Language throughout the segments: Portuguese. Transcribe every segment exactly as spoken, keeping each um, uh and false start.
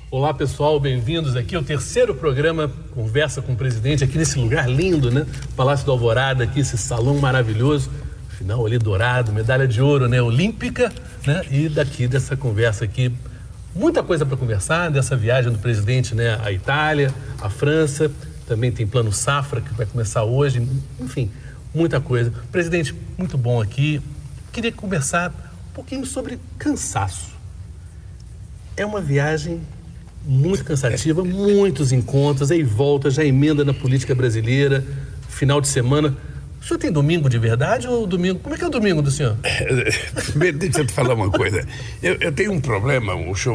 Olá pessoal, bem-vindos aqui ao terceiro programa Conversa com o Presidente, aqui nesse lugar lindo, né? Palácio do Alvorada, aqui esse salão maravilhoso, final ali dourado, medalha de ouro, né? Olímpica, né? E daqui dessa conversa aqui, muita coisa para conversar, dessa viagem do presidente, né? À Itália, à França, também tem Plano Safra que vai começar hoje, enfim, muita coisa. Presidente, muito bom aqui. Queria conversar um pouquinho sobre cansaço. É uma viagem muito cansativa, muitos encontros, aí volta, já emenda na política brasileira, final de semana. O senhor tem domingo de verdade ou domingo? Como é que é o domingo do senhor? Deixa eu te falar uma coisa. Eu, eu tenho um problema, o show.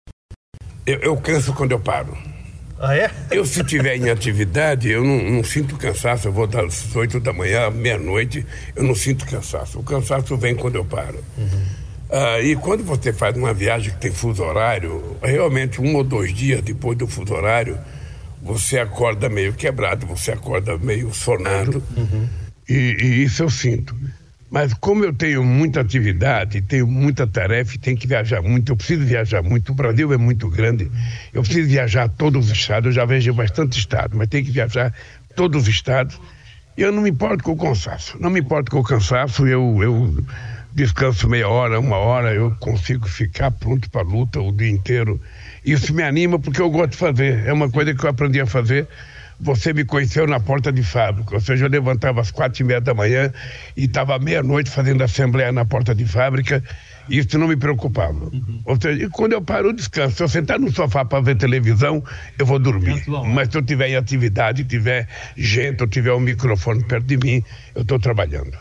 Eu, eu canso quando eu paro. Ah, é? Eu, se estiver em atividade, eu não, não sinto cansaço. Eu vou das oito da manhã, meia-noite, eu não sinto cansaço. O cansaço vem quando eu paro. Uhum. Ah, e quando você faz uma viagem que tem fuso horário, realmente um ou dois dias depois do fuso horário, você acorda meio quebrado, você acorda meio sonado, uhum. e, e isso eu sinto. Mas como eu tenho muita atividade, tenho muita tarefa e tenho que viajar muito, eu preciso viajar muito, o Brasil é muito grande, eu preciso viajar a todos os estados, eu já vejo bastante estado, mas tenho que viajar a todos os estados, e eu não me importo com o cansaço, não me importo com o cansaço, eu... eu descanso meia hora, uma hora, eu consigo ficar pronto para a luta o dia inteiro. Isso me anima porque eu gosto de fazer. É uma coisa que eu aprendi a fazer. Você me conheceu na porta de fábrica, ou seja, eu levantava às quatro e meia da manhã e estava meia-noite fazendo assembleia na porta de fábrica. E isso não me preocupava. Uhum. Ou seja, e quando eu paro, eu descanso. Se eu sentar no sofá para ver televisão, eu vou dormir. É. Mas se eu tiver em atividade, tiver gente, ou tiver um microfone perto de mim, eu estou trabalhando.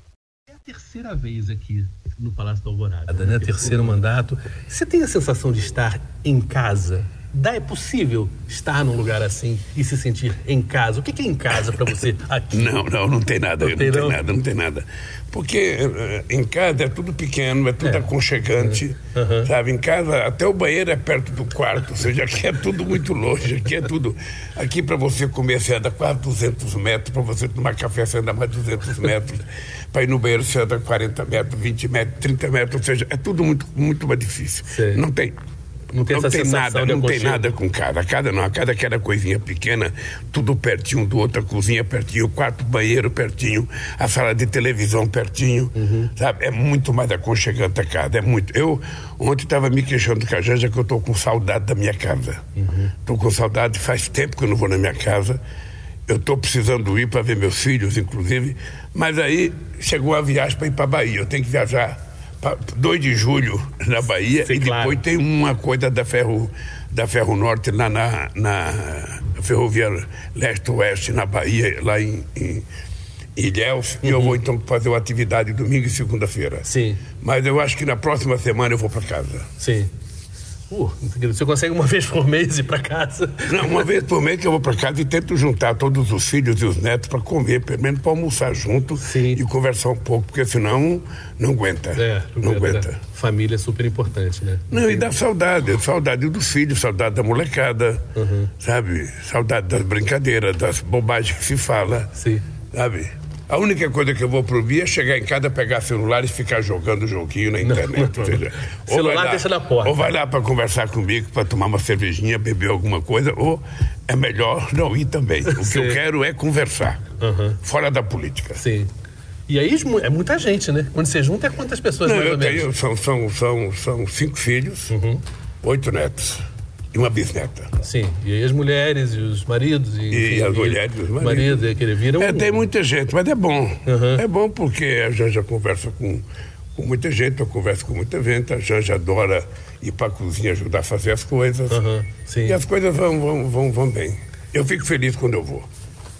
Terceira vez aqui no Palácio da Alvorada, né? Terceiro mandato. Você tem a sensação de estar em casa? Dá, é possível estar num lugar assim e se sentir em casa? O que é em casa para você aqui? Não, não, não tem nada, não, não tem, tem nada, não tem nada. Porque uh, em casa é tudo pequeno, é tudo é. aconchegante, uhum. sabe? Em casa até o banheiro é perto do quarto, ou seja, aqui é tudo muito longe, aqui é tudo... Aqui para você comer você anda quase duzentos metros, para você tomar café você anda mais duzentos metros, para ir no banheiro você anda quarenta metros, vinte metros, trinta metros, ou seja, é tudo muito, muito mais difícil. Sei. Não tem... Não tem, não essa tem nada, de não tem nada com cada. Cada não, cada aquela coisinha pequena, tudo pertinho do outro, a cozinha pertinho, o quarto, banheiro pertinho, a sala de televisão pertinho, uhum. sabe? É muito mais aconchegante a casa, é muito. Eu ontem estava me queixando com a Janja que eu estou com saudade da minha casa. Estou uhum. com saudade, faz tempo que eu não vou na minha casa. Eu estou precisando ir para ver meus filhos, inclusive, mas aí chegou a viagem para ir para a Bahia. Eu tenho que viajar dois de julho na Bahia. Sim, e depois claro. Tem uma coisa da Ferro, da Ferro Norte lá na, na Ferrovia Leste-Oeste na Bahia, lá em, em Ilhéus, uhum. e eu vou então fazer uma atividade domingo e segunda-feira. Sim. Mas eu acho que na próxima semana eu vou para casa. Sim. Uh, você consegue uma vez por mês ir para casa? Não, uma vez por mês que eu vou para casa e tento juntar todos os filhos e os netos para comer, pelo menos para almoçar junto. Sim. E conversar um pouco, porque senão não aguenta. É, não, não aguenta. aguenta. Família é super importante, né? Não, não e dá saudade, saudade dos filhos, saudade da molecada, uhum. sabe? Saudade das brincadeiras, das bobagens que se fala, Sim. sabe? A única coisa que eu vou proibir é chegar em casa, pegar celular e ficar jogando joguinho na internet. Não, não, não. Celular lá, deixa na porta. Ou vai lá para conversar comigo, para tomar uma cervejinha, beber alguma coisa, ou é melhor não ir também. O Sim. que eu quero é conversar, uhum. fora da política. Sim. E aí é muita gente, né? Quando você junta, é quantas pessoas não, mais eu ou tenho, menos? São, são, são, são cinco filhos, uhum. oito netos. E uma bisneta. Sim, e aí as mulheres e os maridos. E, e enfim, as mulheres e os maridos. maridos é, que ele viram é, um... tem muita gente, mas é bom. Uhum. É bom porque a Janja conversa com, com muita gente, eu converso com muita gente, a Janja adora ir para a cozinha ajudar a fazer as coisas. Uhum. Sim. E as coisas vão, vão, vão, vão bem. Eu fico feliz quando eu vou.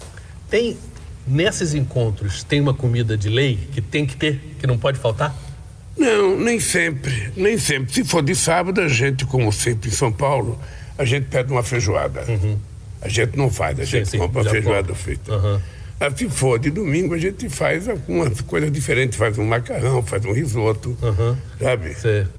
Tem, nesses encontros, tem uma comida de lei que tem que ter, que não pode faltar? Não, nem sempre, nem sempre. Se for de sábado, a gente, como sempre em São Paulo, a gente pede uma feijoada. Uhum. A gente não faz, a sim, gente sim, compra uma feijoada feita. Uhum. Mas se for de domingo, a gente faz algumas coisas diferentes, faz um macarrão, faz um risoto, uhum. sabe? Sim.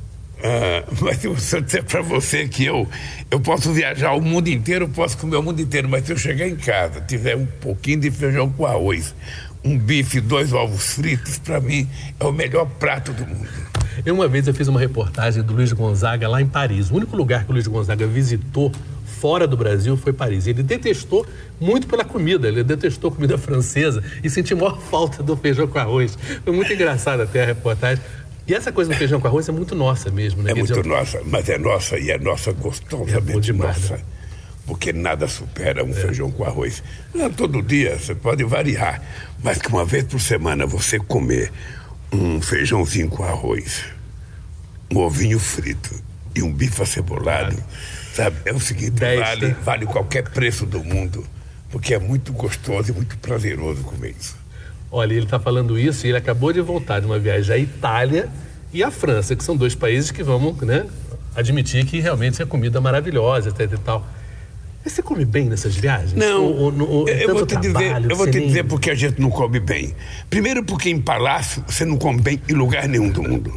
Ah, mas se eu disser para você que eu, eu posso viajar o mundo inteiro, posso comer o mundo inteiro, mas se eu chegar em casa, tiver um pouquinho de feijão com arroz, um bife, dois ovos fritos, para mim é o melhor prato do mundo. Eu, uma vez eu fiz uma reportagem do Luiz Gonzaga lá em Paris. O único lugar que o Luiz Gonzaga visitou fora do Brasil foi Paris. Ele detestou muito pela comida, ele detestou comida francesa e sentiu maior falta do feijão com arroz. Foi muito engraçado até a reportagem. E essa coisa do feijão com arroz é muito nossa mesmo, né? É Quer muito dizer, nossa, mas é nossa e é nossa gostosamente É demais, nossa. né? Porque nada supera um é. feijão com arroz. Não, todo dia, você pode variar, mas que uma vez por semana você comer um feijãozinho com arroz, um ovinho frito e um bife acebolado, é. sabe? É o seguinte, vale, vale qualquer preço do mundo, porque é muito gostoso e muito prazeroso comer isso. Olha, ele está falando isso e ele acabou de voltar de uma viagem à Itália e à França, que são dois países que vamos, né, admitir que realmente é comida maravilhosa etc e tal. Mas você come bem nessas viagens? Não, ou, ou, ou, eu, vou te trabalho, dizer, eu vou te nem... dizer porque a gente não come bem. Primeiro porque em palácio você não come bem em lugar nenhum do mundo.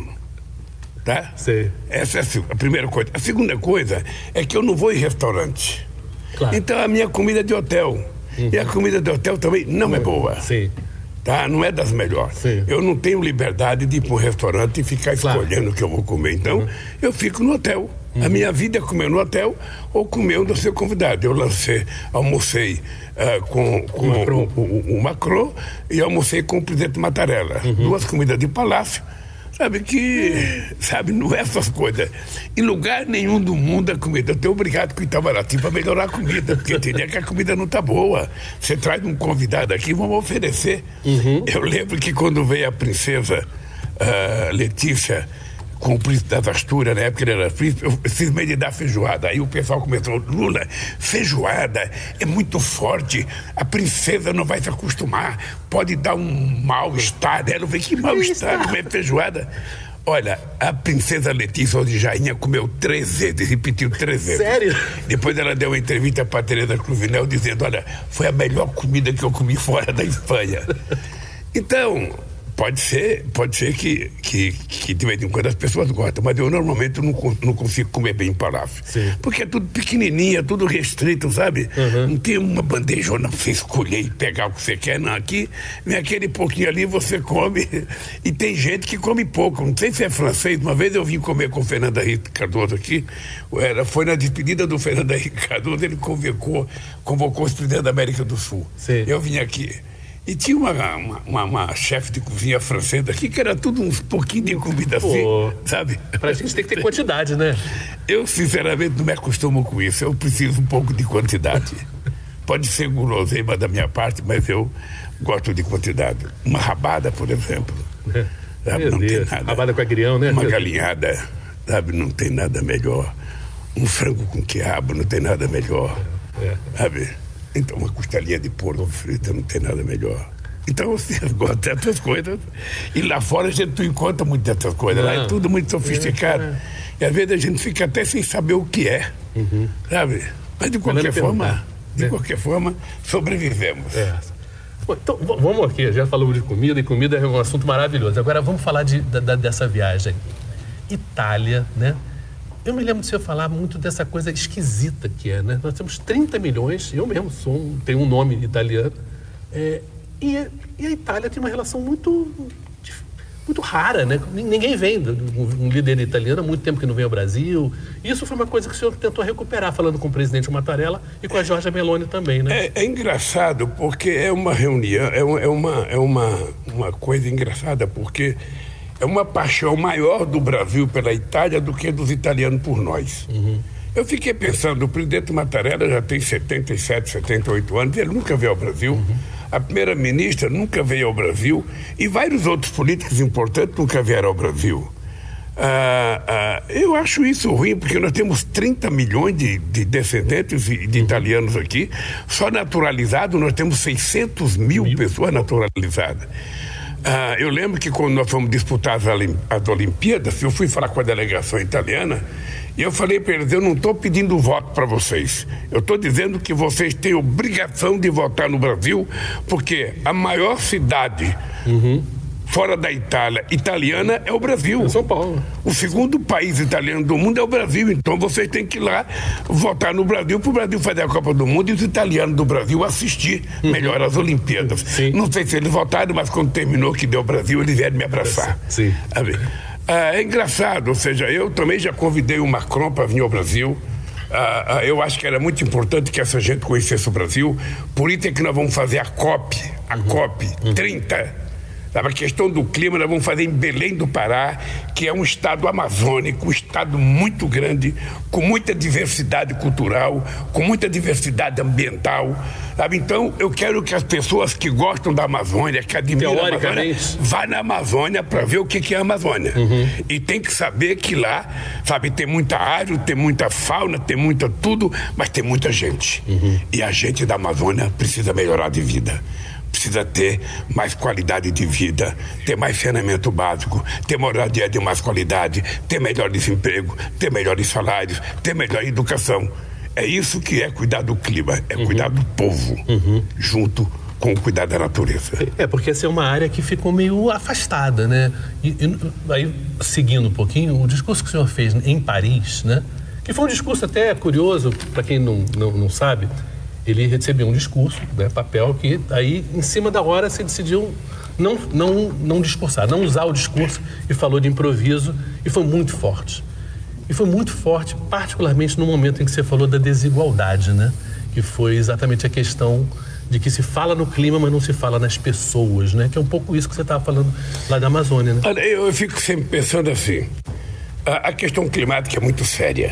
Tá? Sei. Essa é a primeira coisa. A segunda coisa é que eu não vou em restaurante. Claro. Então a minha comida é de hotel. Uhum. E a comida de hotel também não é boa. Sim. Tá? Não é das melhores. Sim. Eu não tenho liberdade de ir para um restaurante e ficar claro. escolhendo o que eu vou comer. Então, uhum. eu fico no hotel. Uhum. A minha vida é comer no hotel ou comer onde eu ser convidado. Eu lancei, almocei uh, com, com o, Macron. O, o, o Macron e almocei com o presidente Mattarella. Uhum. Duas comidas de palácio. Sabe que, sabe, não é essas coisas. Em lugar nenhum do mundo a comida. Eu tenho obrigado com o Itamaraty para melhorar a comida, porque tem dia que a comida não está boa. Você traz um convidado aqui, vamos oferecer. Uhum. Eu lembro que quando veio a princesa uh, Letícia com o príncipe das Astúrias, na época ele era príncipe, eu fiz meio de dar feijoada. Aí o pessoal começou, Lula, feijoada é muito forte, a princesa não vai se acostumar, pode dar um mal-estar dela. Eu falei, que mal-estar comer feijoada? Olha, a princesa Letícia de Jainha comeu três vezes, repetiu três vezes. Sério? Depois ela deu uma entrevista para a Teresa Cruvinel dizendo, olha, foi a melhor comida que eu comi fora da Espanha. Então... Pode ser, pode ser que, que, que de vez em quando as pessoas gostam, mas eu normalmente não, não consigo comer bem em palácio. Sim. Porque é tudo pequenininho, é tudo restrito, sabe? Uhum. Não tem uma bandejona pra você escolher e pegar o que você quer, não. Aqui, vem aquele pouquinho ali, você come. E tem gente que come pouco. Não sei se é francês. Uma vez eu vim comer com o Fernando Henrique Cardoso aqui, era, foi na despedida do Fernando Henrique Cardoso, ele convocou, convocou os presidentes da América do Sul. Sim. Eu vim aqui. E tinha uma, uma, uma, uma chefe de cozinha francesa aqui que era tudo uns pouquinho de comida assim, Pô, sabe? Pra gente tem que ter quantidade, né? Eu, sinceramente, não me acostumo com isso. Eu preciso um pouco de quantidade. Pode ser guloseima da minha parte, mas eu gosto de quantidade. Uma rabada, por exemplo. É. Sabe? Meu Não Deus. tem nada. Rabada com agrião, né? Uma galinhada, sabe? Não tem nada melhor. Um frango com quiabo, não tem nada melhor. É. Sabe? Então, uma costelinha de porco frita não tem nada melhor. Então, você gosta dessas coisas. E lá fora a gente não encontra muito dessas coisas. Não. Lá é tudo muito sofisticado. É, é. E às vezes a gente fica até sem saber o que é. Uhum. Sabe? Mas de qualquer forma, de é. qualquer forma, sobrevivemos. É. Bom, então, vamos aqui. Já falamos de comida, e comida é um assunto maravilhoso. Agora, vamos falar de, da, dessa viagem. Itália, né? Eu me lembro de você falar muito dessa coisa esquisita que é, né? Nós temos trinta milhões, eu mesmo sou um, tenho um nome italiano, é, e, e a Itália tem uma relação muito, muito rara, né? Ninguém vem, um, um líder italiano há muito tempo que não vem ao Brasil. Isso foi uma coisa que o senhor tentou recuperar, falando com o presidente Mattarella e com a Giorgia Meloni também, né? É, é engraçado, porque é uma reunião, é, uma, é, uma, é uma, uma coisa engraçada, porque... É uma paixão maior do Brasil pela Itália do que dos italianos por nós. Uhum. Eu fiquei pensando, o presidente Mattarella já tem setenta e sete, setenta e oito anos, ele nunca veio ao Brasil. Uhum. A primeira-ministra nunca veio ao Brasil e vários outros políticos importantes nunca vieram ao Brasil. Ah, ah, eu acho isso ruim, porque nós temos trinta milhões de, de descendentes de, de italianos aqui. Só naturalizados, nós temos seiscentos mil, mil pessoas naturalizadas. Ah, eu lembro que quando nós fomos disputar as, as Olimpíadas, eu fui falar com a delegação italiana e eu falei para eles, eu não estou pedindo voto para vocês, eu estou dizendo que vocês têm obrigação de votar no Brasil, porque a maior cidade uhum. fora da Itália italiana é o Brasil. É São Paulo. O segundo país italiano do mundo é o Brasil, então vocês têm que ir lá votar no Brasil para o Brasil fazer a Copa do Mundo e os italianos do Brasil assistir uhum. melhor as Olimpíadas. Sim. Não sei se eles votaram, mas quando terminou que deu o Brasil, eles vieram me abraçar. Sim. Sabe? Ah, é engraçado, ou seja, eu também já convidei o Macron para vir ao Brasil. Ah, ah, eu acho que era muito importante que essa gente conhecesse o Brasil. Por isso é que nós vamos fazer a COP, a uhum. COP uhum. trinta. Sabe, a questão do clima nós vamos fazer em Belém do Pará, que é um estado amazônico, um estado muito grande, com muita diversidade cultural, com muita diversidade ambiental. Sabe? Então, eu quero que as pessoas que gostam da Amazônia, que admiram a Amazônia, vá na Amazônia para ver o que, que é a Amazônia. Uhum. E tem que saber que lá, sabe, tem muita árvore, tem muita fauna, tem muita tudo, mas tem muita gente. Uhum. E a gente da Amazônia precisa melhorar de vida. Precisa ter mais qualidade de vida, ter mais saneamento básico, ter moradia de mais qualidade, ter melhor desemprego, ter melhores salários, ter melhor educação. É isso que é cuidar do clima, é uhum. cuidar do povo, uhum. junto com o cuidar da natureza. É, porque essa é uma área que ficou meio afastada, né? E, e aí, seguindo um pouquinho, o discurso que o senhor fez em Paris, né? Que foi um discurso até curioso, para quem não, não, não sabe. Ele recebeu um discurso, né, papel, que aí, em cima da hora, você decidiu não, não, não discursar, não usar o discurso e falou de improviso, e foi muito forte. E foi muito forte, particularmente no momento em que você falou da desigualdade, né? Que foi exatamente a questão de que se fala no clima, mas não se fala nas pessoas, né? Que é um pouco isso que você estava falando lá da Amazônia, né? Olha, eu fico sempre pensando assim, a, a questão climática é muito séria.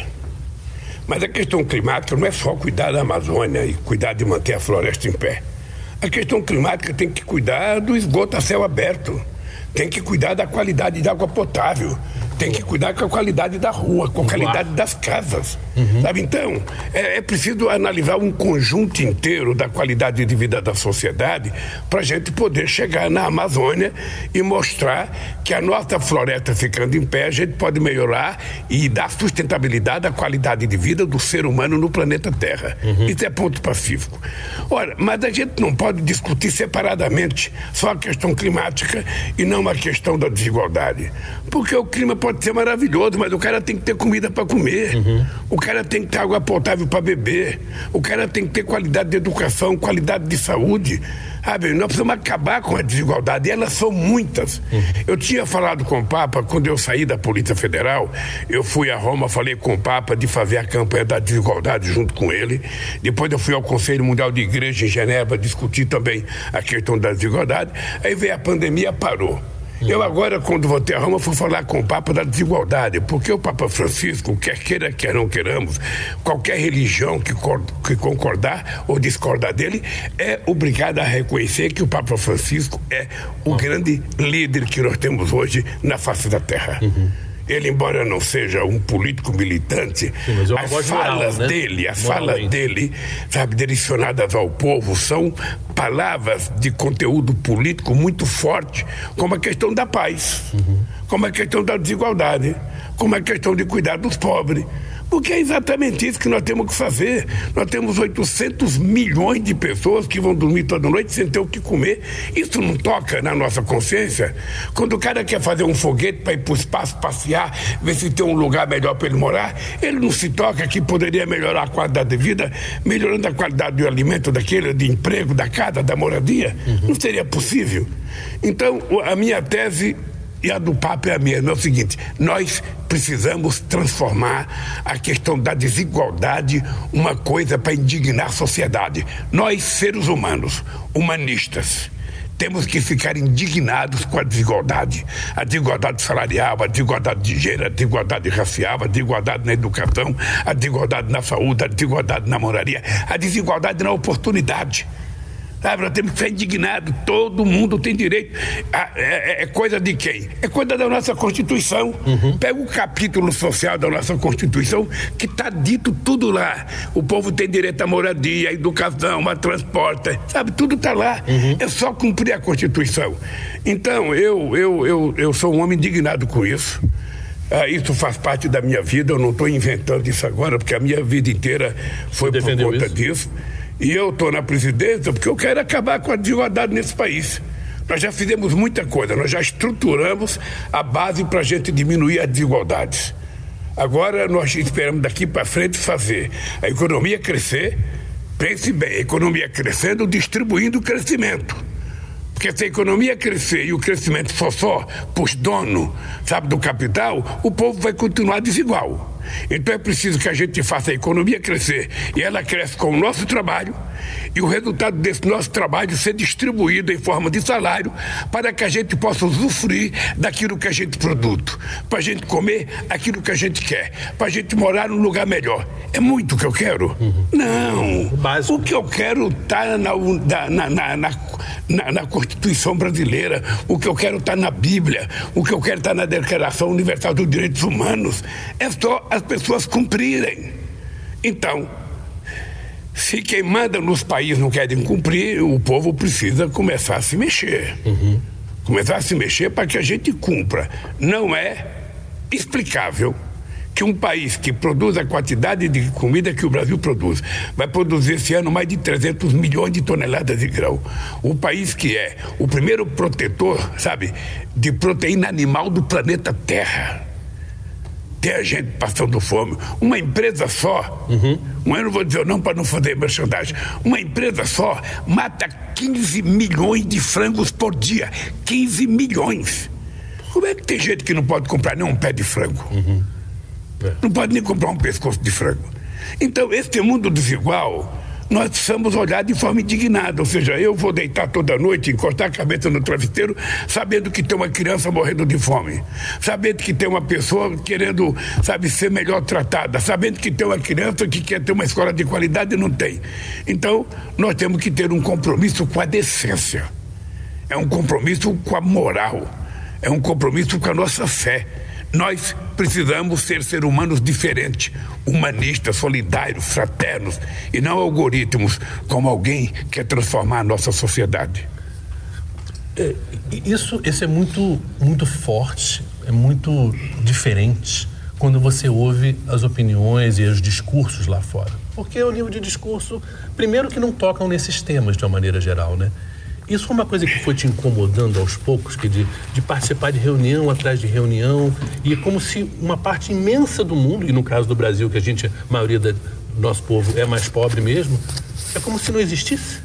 Mas a questão climática não é só cuidar da Amazônia e cuidar de manter a floresta em pé. A questão climática tem que cuidar do esgoto a céu aberto, tem que cuidar da qualidade de água potável, tem que cuidar com a qualidade da rua, com a qualidade das casas. Uhum. Sabe? Então, é, é preciso analisar um conjunto inteiro da qualidade de vida da sociedade para a gente poder chegar na Amazônia e mostrar que a nossa floresta ficando em pé, a gente pode melhorar e dar sustentabilidade à qualidade de vida do ser humano no planeta Terra. Uhum. Isso é ponto pacífico. Ora, mas a gente não pode discutir separadamente só a questão climática e não a questão da desigualdade. Porque o clima pode ser maravilhoso, mas o cara tem que ter comida para comer. Uhum. O cara tem que ter água potável para beber. O cara tem que ter qualidade de educação, qualidade de saúde. Sabe? Nós precisamos acabar com a desigualdade. E elas são muitas. Uhum. Eu tinha falado com o Papa, quando eu saí da Polícia Federal, eu fui a Roma, falei com o Papa de fazer a campanha da desigualdade junto com ele. Depois eu fui ao Conselho Mundial de Igreja em Genebra discutir também a questão da desigualdade. Aí veio a pandemia, parou. Eu agora, quando voltei a Roma, fui falar com o Papa da desigualdade, porque o Papa Francisco, quer queira, quer não queiramos, qualquer religião que, que concordar ou discordar dele, é obrigada a reconhecer que o Papa Francisco é o grande líder que nós temos hoje na face da Terra. Uhum. Ele, embora não seja um político militante, sim, as falas moral, né? dele, as Moralmente. falas dele, sabe, direcionadas ao povo, são palavras de conteúdo político muito forte, como a questão da paz, uhum. como a questão da desigualdade, como a questão de cuidar dos pobres. Porque é exatamente isso que nós temos que fazer. Nós temos oitocentos milhões de pessoas que vão dormir toda noite sem ter o que comer. Isso não toca na nossa consciência? Quando o cara quer fazer um foguete para ir para o espaço, passear, ver se tem um lugar melhor para ele morar, ele não se toca que poderia melhorar a qualidade de vida, melhorando a qualidade do alimento daquele, de emprego, da casa, da moradia? Uhum. Não seria possível? Então, a minha tese e a do Papa é a mesma, é o seguinte: nós precisamos transformar a questão da desigualdade uma coisa para indignar a sociedade. Nós, seres humanos, humanistas, temos que ficar indignados com a desigualdade. A desigualdade salarial, a desigualdade de gênero, a desigualdade racial, a desigualdade na educação, a desigualdade na saúde, a desigualdade na moradia, a desigualdade na oportunidade. Sabe, nós temos que ser indignados, todo mundo tem direito. A, é, é coisa de quem? É coisa da nossa Constituição. Uhum. Pega o capítulo social da nossa Constituição, que está dito tudo lá. O povo tem direito à moradia, à educação, a transporte, sabe, tudo está lá. Uhum. É só cumprir a Constituição. Então, eu, eu, eu, eu sou um homem indignado com isso. Ah, isso faz parte da minha vida, eu não estou inventando isso agora, porque a minha vida inteira foi por conta isso? disso. E eu estou na presidência porque eu quero acabar com a desigualdade nesse país. Nós já fizemos muita coisa, nós já estruturamos a base para a gente diminuir as desigualdades. Agora nós esperamos daqui para frente fazer a economia crescer, pense bem, a economia crescendo, distribuindo o crescimento. Porque se a economia crescer e o crescimento for só para os donos, sabe, do capital, o povo vai continuar desigual. Então é preciso que a gente faça a economia crescer e ela cresce com o nosso trabalho e o resultado desse nosso trabalho ser distribuído em forma de salário para que a gente possa usufruir daquilo que a gente produz, para a gente comer aquilo que a gente quer, para a gente morar num lugar melhor. É muito o que eu quero? Uhum. Não. O, o que eu quero está na, na, na, na, na, na Constituição brasileira, o que eu quero está na Bíblia, o que eu quero está na Declaração Universal dos Direitos Humanos. É só as pessoas cumprirem. Então, se quem manda nos países não querem cumprir, o povo precisa começar a se mexer. Uhum. Começar a se mexer para que a gente cumpra. Não é explicável que um país que produz a quantidade de comida que o Brasil produz vai produzir esse ano mais de trezentos milhões de toneladas de grão. O país que é o primeiro protetor, sabe, de proteína animal do planeta Terra. Tem a gente passando fome. Uma empresa só, uhum. eu não vou dizer não para não fazer merchandising, uma empresa só mata quinze milhões de frangos por dia. quinze milhões. Como é que tem gente que não pode comprar nem um pé de frango? Uhum. É. Não pode nem comprar um pescoço de frango. Então, esse mundo desigual, nós precisamos olhar de forma indignada. Ou seja, eu vou deitar toda noite, encostar a cabeça no travesseiro, sabendo que tem uma criança morrendo de fome, sabendo que tem uma pessoa querendo, sabe, ser melhor tratada, sabendo que tem uma criança que quer ter uma escola de qualidade e não tem. Então, nós temos que ter um compromisso com a decência, é um compromisso com a moral, é um compromisso com a nossa fé. Nós precisamos ser seres humanos diferentes, humanistas, solidários, fraternos, e não algoritmos como alguém que quer transformar a nossa sociedade. É, isso, isso é muito, muito forte, é muito diferente quando você ouve as opiniões e os discursos lá fora. Porque é o nível de discurso, primeiro, que não tocam nesses temas de uma maneira geral, né? Isso foi uma coisa que foi te incomodando aos poucos, que de, de participar de reunião atrás de reunião, e é como se uma parte imensa do mundo, e no caso do Brasil, que a gente, a maioria do nosso povo é mais pobre mesmo, é como se não existisse.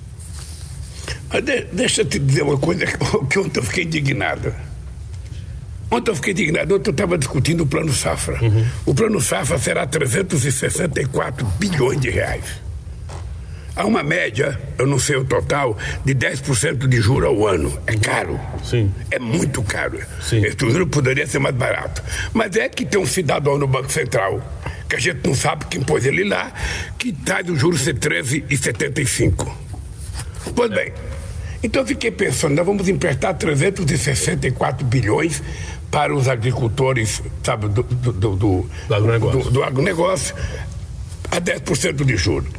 Mas de, deixa eu te dizer uma coisa que ontem eu fiquei indignado. Ontem eu fiquei indignado, ontem eu estava discutindo o Plano Safra. Uhum. O Plano Safra será trezentos e sessenta e quatro bilhões de reais. Há uma média, eu não sei o total, de dez por cento de juros ao ano. É caro. Sim. É muito caro. Sim. Esse juro poderia ser mais barato. Mas é que tem um cidadão no Banco Central, que a gente não sabe quem pôs ele lá, que traz o juro ser treze vírgula setenta e cinco. Pois bem, então eu fiquei pensando, nós vamos emprestar trezentos e sessenta e quatro bilhões para os agricultores, sabe, do, do, do, do, do agronegócio, do, do agronegócio a dez por cento de juros.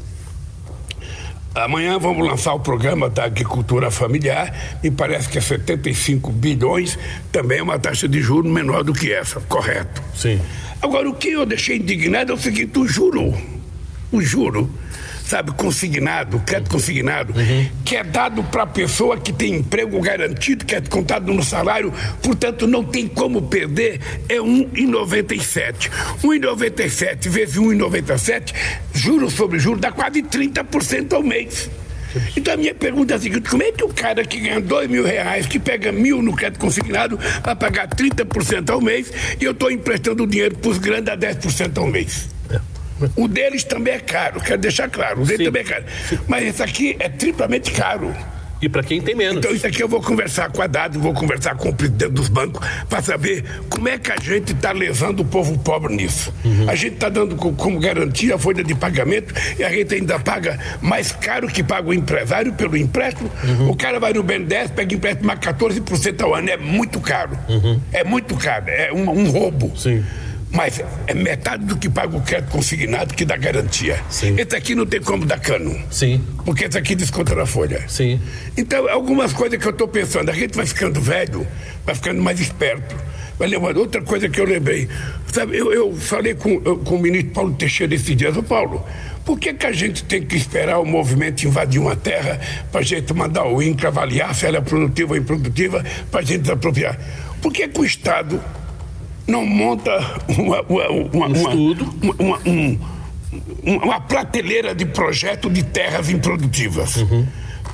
Amanhã vamos lançar o programa da agricultura familiar, me parece que é setenta e cinco bilhões, também é uma taxa de juros menor do que essa, correto? Sim. Agora, o que eu deixei indignado é o seguinte, o juro, o juro, sabe, consignado, crédito consignado, uhum. que é dado para a pessoa que tem emprego garantido, que é contado no salário, portanto não tem como perder, é um vírgula noventa e sete. um vírgula noventa e sete vezes um vírgula noventa e sete, juros sobre juros, dá quase trinta por cento ao mês. Então a minha pergunta é a seguinte, como é que o cara que ganha dois mil reais, que pega mil no crédito consignado, vai pagar trinta por cento ao mês e eu estou emprestando dinheiro para os grandes a dez por cento ao mês? O deles também é caro, quero deixar claro, o deles também é caro. Sim. Mas esse aqui é triplamente caro. E para quem tem menos. Então isso aqui eu vou conversar com a Dado, vou conversar com o presidente dos bancos para saber como é que a gente está lesando o povo pobre nisso. Uhum. A gente está dando como garantia a folha de pagamento e a gente ainda paga mais caro que paga o empresário pelo empréstimo. Uhum. O cara vai no B N D E S, pega empréstimo a quatorze por cento ao ano, é muito caro. Uhum. É muito caro, é um, um roubo. Sim. Mas é metade do que paga o crédito consignado que dá garantia. Sim. Esse aqui não tem como dar cano. Sim. Porque esse aqui desconta na folha. Sim. Então, algumas coisas que eu estou pensando, a gente vai ficando velho, vai ficando mais esperto. Vai lembrando, outra coisa que eu lembrei. Sabe, eu, eu falei com, eu, com o ministro Paulo Teixeira esses dias. Ô Paulo, por que que a gente tem que esperar o movimento invadir uma terra para a gente mandar o INCRA avaliar se ela é produtiva ou improdutiva para a gente desapropriar? Por que que o Estado não monta uma, uma, uma, um estudo, uma, uma, um, uma prateleira de projeto de terras improdutivas? Uhum.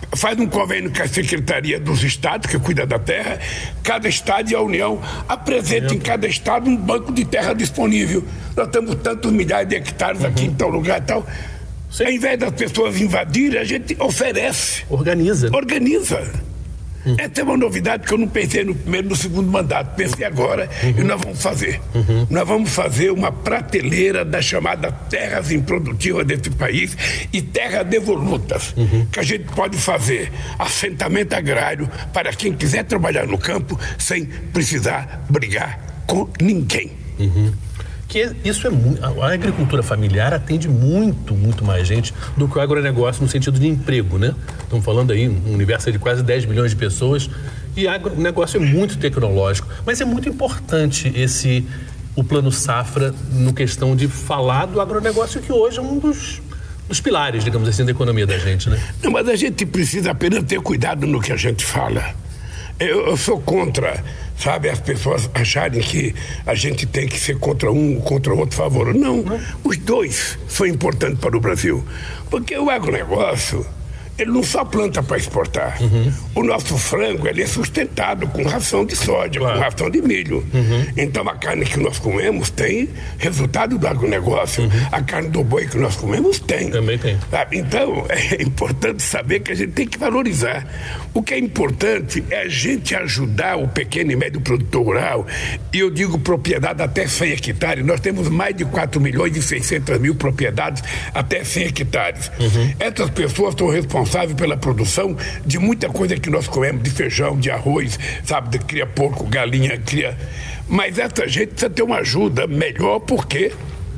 faz um convênio com a Secretaria dos Estados, que cuida da terra, cada estado e a União apresenta em cada estado um banco de terra disponível. Nós temos tantos milhares de hectares uhum. aqui em tal lugar e tal. Sim. Ao invés das pessoas invadirem, a gente oferece. Organiza. Organiza. Uhum. Essa é uma novidade que eu não pensei no primeiro e no segundo mandato. Pensei agora uhum. e nós vamos fazer. Uhum. Nós vamos fazer uma prateleira das chamadas terras improdutivas desse país e terras devolutas, uhum. que a gente pode fazer assentamento agrário para quem quiser trabalhar no campo sem precisar brigar com ninguém. Uhum. Que isso é muito, a agricultura familiar atende muito, muito mais gente do que o agronegócio no sentido de emprego, né? Estamos falando aí um universo de quase dez milhões de pessoas e o agronegócio é muito tecnológico, mas é muito importante esse, o Plano Safra no questão de falar do agronegócio, que hoje é um dos, dos pilares, digamos assim, da economia da gente, né? Não, mas a gente precisa apenas ter cuidado no que a gente fala. Eu, eu sou contra, sabe, as pessoas acharem que a gente tem que ser contra um, contra o outro favor. Não, os dois são importantes para o Brasil, porque o agronegócio, ele não só planta para exportar. Uhum. O nosso frango, ele é sustentado com ração de soja, claro. com ração de milho. Uhum. Então a carne que nós comemos tem resultado do agronegócio. Uhum. A carne do boi que nós comemos tem. Também tem. Sabe? Então é importante saber que a gente tem que valorizar. O que é importante é a gente ajudar o pequeno e médio produtor rural. E eu digo propriedade até cem hectares. Nós temos mais de quatro milhões e seiscentas mil propriedades até cem hectares. Uhum. Essas pessoas são responsáveis pela produção de muita coisa que nós comemos, de feijão, de arroz, sabe, de cria porco, galinha, cria... Mas essa gente precisa ter uma ajuda melhor, porque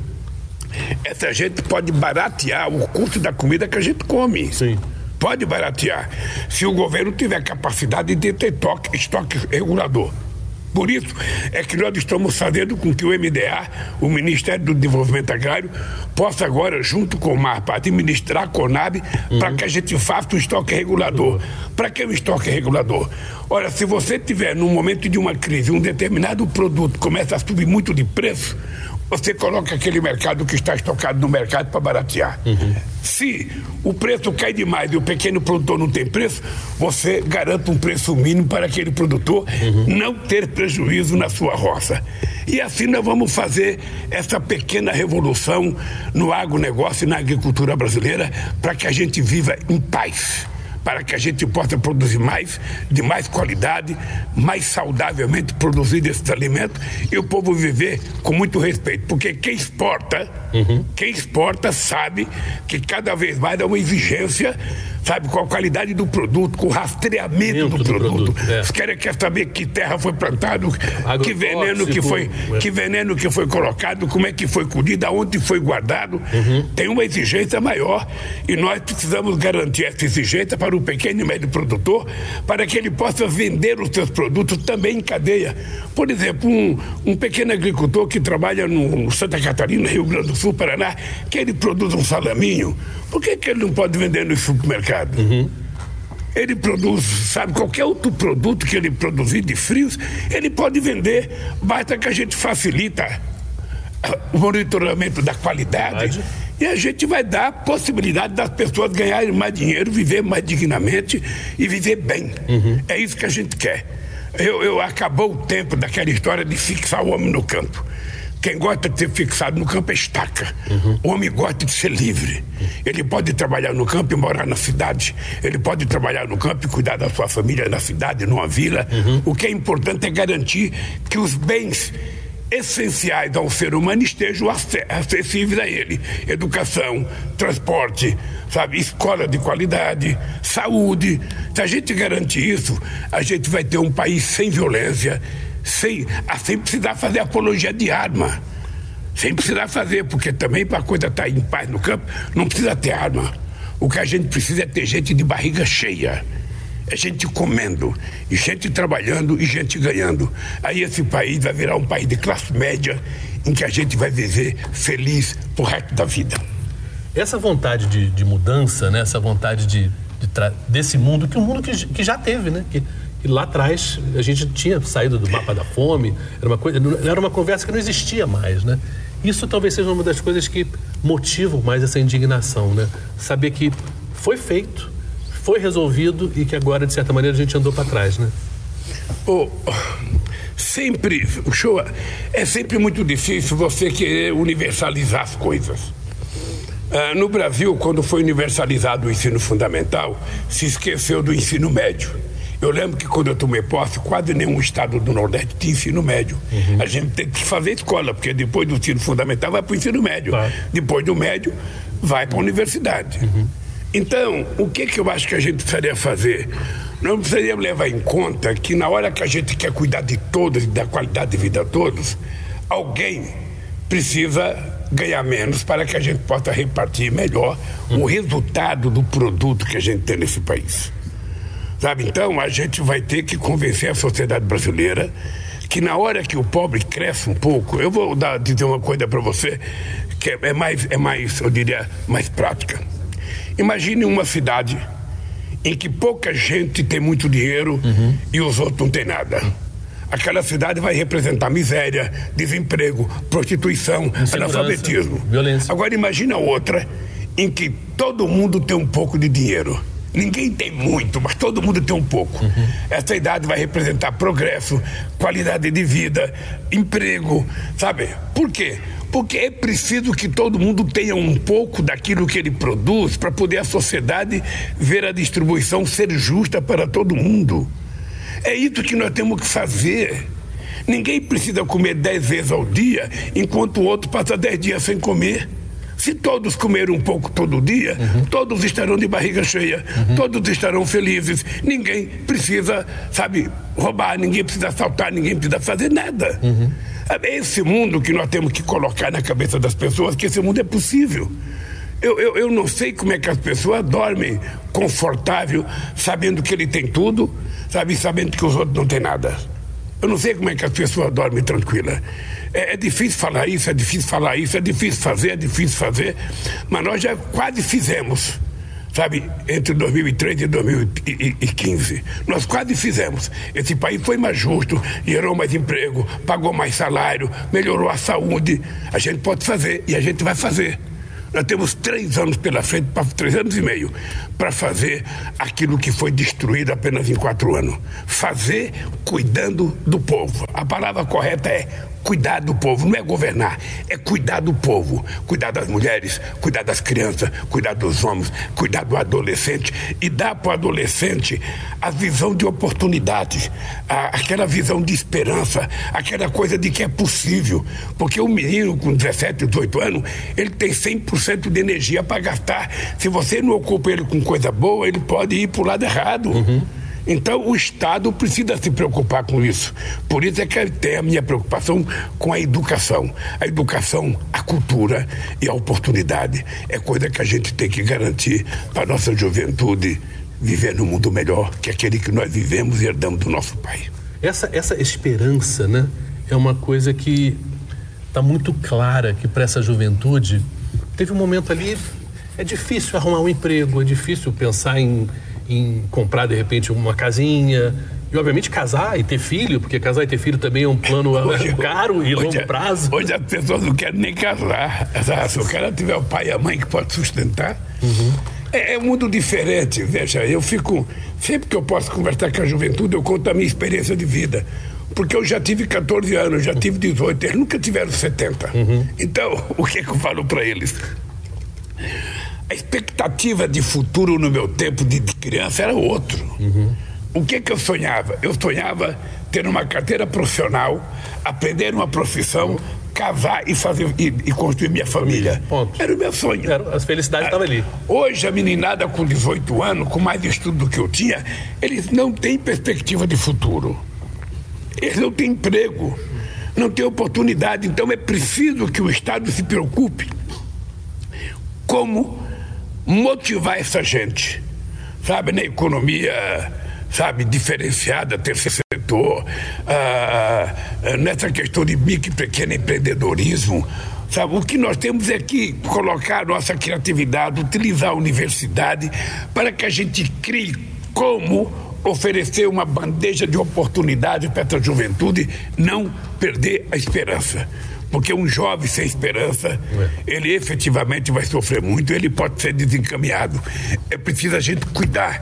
essa gente pode baratear o custo da comida que a gente come. Sim. Pode baratear, se o governo tiver capacidade de ter toque, estoque regulador. Por isso é que nós estamos fazendo com que o M D A, o Ministério do Desenvolvimento Agrário, possa agora, junto com o MAPA, administrar a Conab, uhum. para que a gente faça o estoque regulador. Uhum. Para que o estoque regulador? Olha, se você tiver, num momento de uma crise, um determinado produto começa a subir muito de preço, você coloca aquele mercado que está estocado no mercado para baratear. Uhum. Se o preço cai demais e o pequeno produtor não tem preço, você garante um preço mínimo para aquele produtor uhum. não ter prejuízo na sua roça. E assim nós vamos fazer essa pequena revolução no agronegócio e na agricultura brasileira para que a gente viva em paz. Para que a gente possa produzir mais, de mais qualidade, mais saudavelmente produzir esses alimentos e o povo viver com muito respeito. Porque quem exporta, uhum. quem exporta sabe que cada vez mais há uma exigência, sabe, com a qualidade do produto, com o rastreamento do, do produto. produto é. Os caras querem saber que terra foi plantado, que veneno que foi, é. que veneno que foi colocado, como é que foi colhido, aonde foi guardado. Uhum. Tem uma exigência maior e nós precisamos garantir essa exigência para o pequeno e médio produtor, para que ele possa vender os seus produtos também em cadeia. Por exemplo, um, um pequeno agricultor que trabalha no, no Santa Catarina, Rio Grande do Sul, Paraná, que ele produz um salaminho, por que, que ele não pode vender no supermercado? Uhum. Ele produz, sabe, qualquer outro produto que ele produzir de frios, ele pode vender, basta que a gente facilita o monitoramento da qualidade. E a gente vai dar a possibilidade das pessoas ganharem mais dinheiro, viver mais dignamente e viver bem. Uhum. É isso que a gente quer. Eu, eu acabou o tempo daquela história de fixar o homem no campo. Quem gosta de ser fixado no campo é estaca. Uhum. O homem gosta de ser livre. Ele pode trabalhar no campo e morar na cidade. Ele pode trabalhar no campo e cuidar da sua família na cidade, numa vila. Uhum. O que é importante é garantir que os bens essenciais ao ser humano estejam acessíveis a ele. Educação, transporte, sabe, escola de qualidade, saúde. Se a gente garantir isso, a gente vai ter um país sem violência, sem, sem precisar fazer apologia de arma. Sem precisar fazer, porque também para a coisa estar em paz no campo, não precisa ter arma. O que a gente precisa é ter gente de barriga cheia. É gente comendo, e gente trabalhando e gente ganhando. Aí esse país vai virar um país de classe média, em que a gente vai viver feliz pro resto da vida. Essa vontade de, de mudança, né? Essa vontade de, de tra... desse mundo, que o mundo que, que já teve, né? Que, que lá atrás a gente tinha saído do mapa da fome, era uma coisa, era uma conversa que não existia mais, né? Isso talvez seja uma das coisas que motivam mais essa indignação, né? Saber que foi feito, foi resolvido e que agora, de certa maneira, a gente andou para trás, né? Oh, sempre, o show é sempre muito difícil você querer universalizar as coisas. Ah, no Brasil, quando foi universalizado o ensino fundamental, se esqueceu do ensino médio. Eu lembro que quando eu tomei posse, quase nenhum estado do Nordeste tinha ensino médio. Uhum. A gente tem que fazer escola, porque depois do ensino fundamental vai para o ensino médio. Claro. Depois do médio, vai para a universidade. Uhum. Então, o que, que eu acho que a gente precisaria fazer? Nós precisaríamos levar em conta que na hora que a gente quer cuidar de todos e da qualidade de vida de todos, alguém precisa ganhar menos para que a gente possa repartir melhor uhum. o resultado do produto que a gente tem nesse país. Sabe? Então, a gente vai ter que convencer a sociedade brasileira que na hora que o pobre cresce um pouco, eu vou dar, dizer uma coisa para você que é, é, mais, é mais, eu diria, mais prática. Imagine uma cidade em que pouca gente tem muito dinheiro uhum. e os outros não têm nada. Aquela cidade vai representar miséria, desemprego, prostituição, analfabetismo. Violência. Agora imagina outra em que todo mundo tem um pouco de dinheiro. Ninguém tem muito, mas todo mundo tem um pouco. Uhum. Essa idade vai representar progresso, qualidade de vida, emprego, sabe? Por quê? Porque é preciso que todo mundo tenha um pouco daquilo que ele produz para poder a sociedade ver a distribuição ser justa para todo mundo. É isso que nós temos que fazer. Ninguém precisa comer dez vezes ao dia, enquanto o outro passa dez dias sem comer. Se todos comerem um pouco todo dia, uhum. todos estarão de barriga cheia, uhum. todos estarão felizes. Ninguém precisa, sabe, roubar, ninguém precisa assaltar, ninguém precisa fazer nada. Uhum. É esse mundo que nós temos que colocar na cabeça das pessoas, que esse mundo é possível. Eu, eu, eu não sei como é que as pessoas dormem confortável, sabendo que ele tem tudo, sabe, sabendo que os outros não têm nada. Eu não sei como é que as pessoas dormem tranquilas. É, é difícil falar isso, é difícil falar isso, é difícil fazer, é difícil fazer, mas nós já quase fizemos, sabe, entre dois mil e treze e dois mil e quinze. Nós quase fizemos. Esse país foi mais justo, gerou mais emprego, pagou mais salário, melhorou a saúde. A gente pode fazer e a gente vai fazer. Nós temos três anos pela frente, três anos e meio, para fazer aquilo que foi destruído apenas em quatro anos. Fazer cuidando do povo. A palavra correta é cuidar do povo, não é governar, é cuidar do povo. Cuidar das mulheres, cuidar das crianças, cuidar dos homens, cuidar do adolescente e dar para o adolescente a visão de oportunidade, a, aquela visão de esperança, aquela coisa de que é possível. Porque o menino com dezessete, dezoito anos, ele tem cem por cento de energia para gastar. Se você não ocupa ele com coisa boa, ele pode ir para o lado errado. Uhum. Então o Estado precisa se preocupar com isso. Por isso é que tem a minha preocupação com a educação. A educação, a cultura e a oportunidade é coisa que a gente tem que garantir para a nossa juventude viver num mundo melhor que aquele que nós vivemos e herdamos do nosso pai. Essa, essa esperança, né, é uma coisa que está muito clara que para essa juventude teve um momento ali, é difícil arrumar um emprego, é difícil pensar em em comprar, de repente, uma casinha e, obviamente, casar e ter filho, porque casar e ter filho também é um plano hoje, caro e longo prazo. Hoje as pessoas não querem nem casar. Se o cara tiver o pai e a mãe que pode sustentar, uhum. é, é um mundo diferente. Veja, eu fico... Sempre que eu posso conversar com a juventude, eu conto a minha experiência de vida. Porque eu já tive catorze anos, já tive dezoito, eles nunca tiveram setenta. Uhum. Então, o que é que eu falo para eles? A expectativa de futuro no meu tempo de, de criança era outro. Uhum. O que que eu sonhava? Eu sonhava ter uma carteira profissional, aprender uma profissão, casar e, fazer, e, e construir minha família. Ponto. Era o meu sonho. Era, a felicidade estava ali. Hoje a meninada com dezoito anos, com mais estudo do que eu tinha, eles não têm perspectiva de futuro. Eles não têm emprego, não têm oportunidade. Então é preciso que o Estado se preocupe como motivar essa gente, sabe, na economia, sabe, diferenciada, terceiro setor, ah, nessa questão de micro e pequeno empreendedorismo, sabe, o que nós temos é que colocar a nossa criatividade, utilizar a universidade para que a gente crie como oferecer uma bandeja de oportunidade para essa juventude não perder a esperança. Porque um jovem sem esperança, ele efetivamente vai sofrer muito, ele pode ser desencaminhado. É preciso a gente cuidar.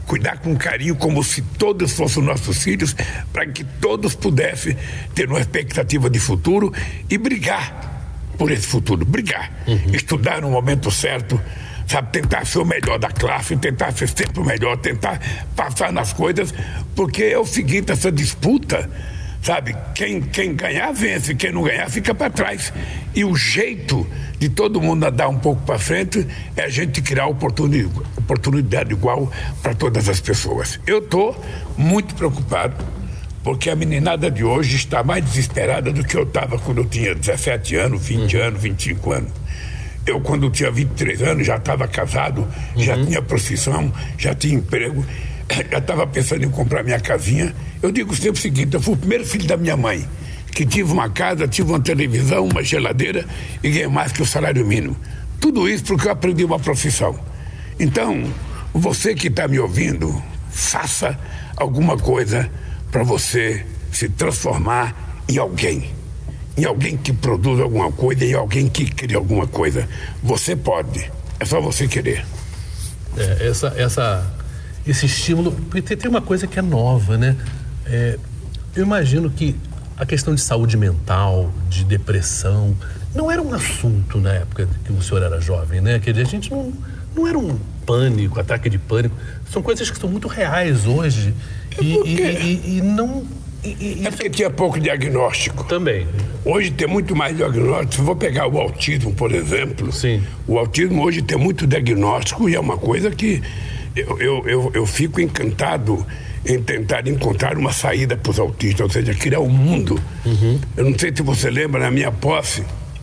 cuidar com carinho como se todos fossem nossos filhos, para que todos pudessem ter uma expectativa de futuro e brigar por esse futuro, brigar, uhum. estudar no momento certo, sabe, tentar ser o melhor da classe, tentar ser sempre o melhor, tentar passar nas coisas, porque é o seguinte, essa disputa, sabe, quem, quem ganhar vence, quem não ganhar fica para trás. E o jeito de todo mundo andar um pouco para frente é a gente criar oportunidade, oportunidade igual para todas as pessoas. Eu estou muito preocupado, porque a meninada de hoje está mais desesperada do que eu estava quando eu tinha dezessete anos, vinte uhum. anos, vinte e cinco anos. Eu, quando eu tinha vinte e três anos, já estava casado, uhum. já tinha profissão, já tinha emprego, já estava pensando em comprar minha casinha. Eu digo sempre o seguinte, eu fui o primeiro filho da minha mãe, que tive uma casa, tive uma televisão, uma geladeira e ganhei mais que o salário mínimo. Tudo isso porque eu aprendi uma profissão. Então, você que está me ouvindo, faça alguma coisa para você se transformar em alguém. Em alguém que produz alguma coisa, em alguém que cria alguma coisa. Você pode, é só você querer. É, essa, essa, esse estímulo, porque tem uma coisa que é nova, né? É, eu imagino que a questão de saúde mental, de depressão, não era um assunto na época que o senhor era jovem, né? Quer dizer, a gente não, não era um pânico, ataque de pânico. São coisas que são muito reais hoje e, e, e, e não... E, e, é porque tinha pouco diagnóstico. Também. Hoje tem muito mais diagnóstico. Se eu vou pegar o autismo, por exemplo, Sim. o autismo hoje tem muito diagnóstico e é uma coisa que eu, eu, eu, eu fico encantado em tentar encontrar uma saída para os autistas, ou seja, criar um mundo. Uhum. Eu não sei se você lembra, na minha posse,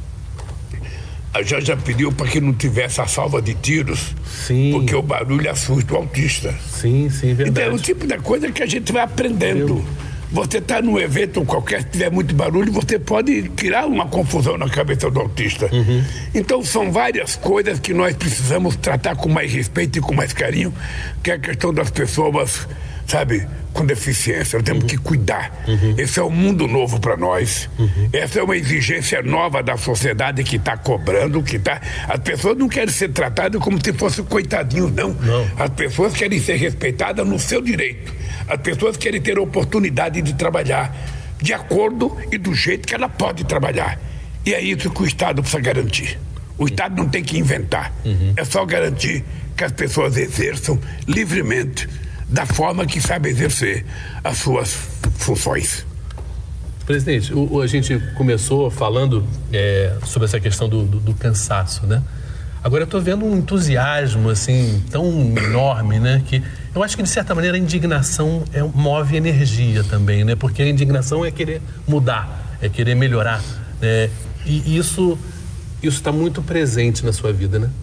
a gente já pediu para que não tivesse a salva de tiros, sim. porque o barulho assusta o autista. Sim, sim, verdade. Então é o tipo da coisa que a gente vai aprendendo. Eu... Você está num evento qualquer, se tiver muito barulho, você pode criar uma confusão na cabeça do autista. Uhum. Então são várias coisas que nós precisamos tratar com mais respeito e com mais carinho, que é a questão das pessoas, sabe, com deficiência. Nós temos uhum. que cuidar. Uhum. Esse é um mundo novo para nós. Uhum. Essa é uma exigência nova da sociedade que está cobrando, que tá... As pessoas não querem ser tratadas como se fossem coitadinhos, não. não. As pessoas querem ser respeitadas no seu direito. As pessoas querem ter a oportunidade de trabalhar de acordo e do jeito que ela pode trabalhar. E é isso que o Estado precisa garantir. O Estado não tem que inventar. Uhum. É só garantir que as pessoas exerçam livremente da forma que sabe exercer as suas funções. Presidente, o, a gente começou falando é, sobre essa questão do, do, do cansaço, né? Agora eu estou vendo um entusiasmo assim tão enorme, né? Que eu acho que de certa maneira a indignação é, move energia também, né? Porque a indignação é querer mudar, é querer melhorar, né? E isso isso está muito presente na sua vida, né?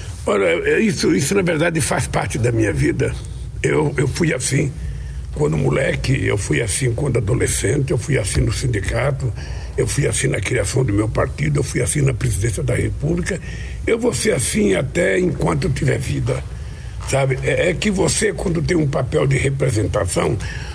Olha, isso, isso na verdade faz parte da minha vida. Eu, eu fui assim quando moleque, eu fui assim quando adolescente, eu fui assim no sindicato, eu fui assim na criação do meu partido, eu fui assim na presidência da República. Eu vou ser assim até enquanto eu tiver vida, sabe? É, é que você, quando tem um papel de representação,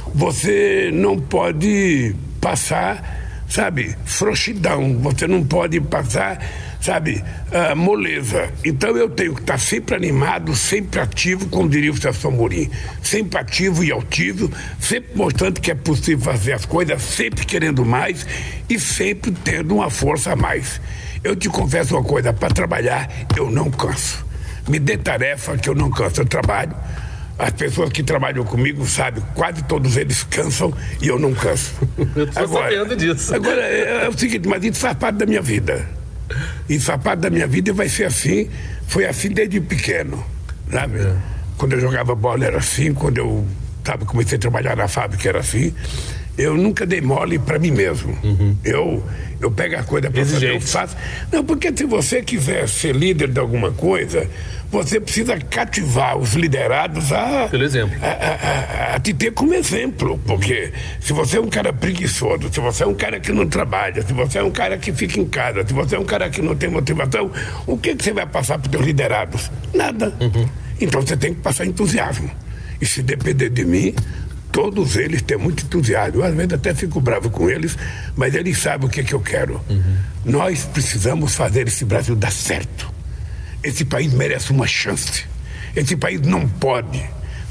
você não pode passar, sabe, frouxidão, você não pode passar, sabe, uh, moleza. Então eu tenho que estar sempre animado, sempre ativo, como diria o Celso Amorim, sempre ativo e altivo, sempre mostrando que é possível fazer as coisas, sempre querendo mais e sempre tendo uma força a mais. Eu te confesso uma coisa, para trabalhar eu não canso. Me dê tarefa que eu não canso, eu trabalho. As pessoas que trabalham comigo sabem, quase todos eles cansam e eu não canso. Eu estou sabendo disso. Agora, é, é o seguinte, mas isso faz parte da minha vida. Isso faz parte da minha vida e vai ser assim. Foi assim desde pequeno, sabe? É. Quando eu jogava bola era assim, quando eu sabe, comecei a trabalhar na fábrica era assim. Eu nunca dei mole para mim mesmo. Uhum. Eu, eu pego a coisa para fazer, eu faço. Não, porque se você quiser ser líder de alguma coisa, você precisa cativar os liderados a, pelo exemplo. A, a, a, a te ter como exemplo. Porque se você é um cara preguiçoso, se você é um cara que não trabalha, se você é um cara que fica em casa, se você é um cara que não tem motivação, o que, que você vai passar para os teus liderados? Nada. Uhum. Então você tem que passar entusiasmo. E se depender de mim, todos eles têm muito entusiasmo. Eu às vezes até fico bravo com eles, mas eles sabem o que, que eu quero. Uhum. Nós precisamos fazer esse Brasil dar certo. Esse país merece uma chance. Esse país não pode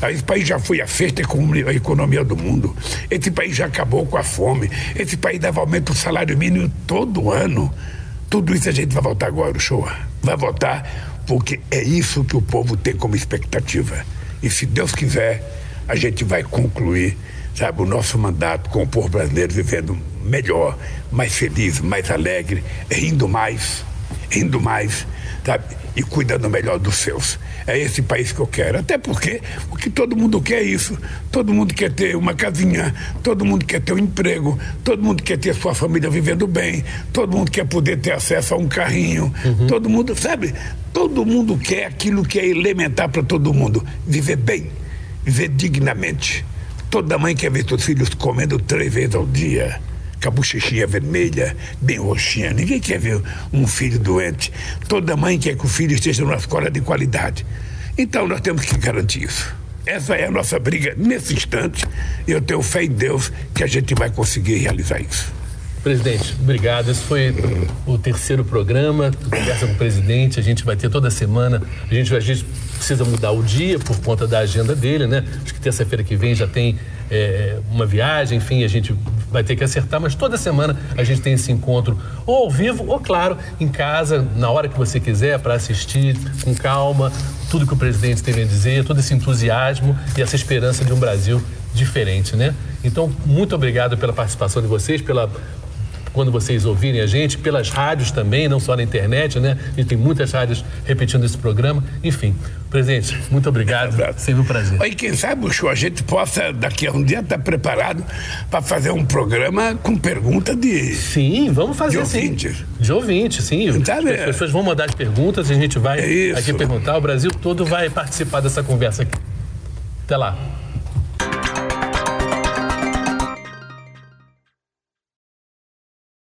Esse país já foi a sexta economia do mundo. Esse país já acabou com a fome. Esse país dava aumento do salário mínimo todo ano. Tudo isso a gente vai votar agora, Uchoa. Vai votar porque é isso que o povo tem como expectativa. E se Deus quiser, a gente vai concluir, sabe, o nosso mandato com o povo brasileiro vivendo melhor, mais feliz, mais alegre, rindo mais, rindo mais, sabe, e cuidando melhor dos seus. É esse país que eu quero. Até porque o que todo mundo quer é isso. Todo mundo quer ter uma casinha, todo mundo quer ter um emprego, todo mundo quer ter sua família vivendo bem, todo mundo quer poder ter acesso a um carrinho, uhum. todo mundo, sabe, todo mundo quer aquilo que é elementar para todo mundo, viver bem, viver dignamente. Toda mãe quer ver seus filhos comendo três vezes ao dia, com a bochechinha vermelha, bem roxinha. Ninguém quer ver um filho doente. Toda mãe quer que o filho esteja numa escola de qualidade. Então nós temos que garantir isso. Essa é a nossa briga nesse instante. E eu tenho fé em Deus que a gente vai conseguir realizar isso. Presidente, obrigado. Esse foi o terceiro programa, Conversa com o Presidente. A gente vai ter toda semana. A gente, a gente precisa mudar o dia por conta da agenda dele, né? Acho que terça-feira que vem já tem é, uma viagem, enfim, a gente vai ter que acertar, mas toda semana a gente tem esse encontro, ou ao vivo, ou, claro, em casa, na hora que você quiser, para assistir com calma, tudo que o presidente tem a dizer, todo esse entusiasmo e essa esperança de um Brasil diferente, né? Então, muito obrigado pela participação de vocês, pela... quando vocês ouvirem a gente, pelas rádios também, não só na internet, né? A gente tem muitas rádios repetindo esse programa. Enfim, presidente, muito obrigado. É sempre um prazer. E quem sabe, Uchoa, a gente possa, daqui a um dia, estar preparado para fazer um programa com pergunta de... Sim, vamos fazer, de ouvinte. sim. De ouvinte, sim. Sabe? As pessoas vão mandar as perguntas e a gente vai é aqui perguntar. O Brasil todo vai participar dessa conversa aqui. Até lá.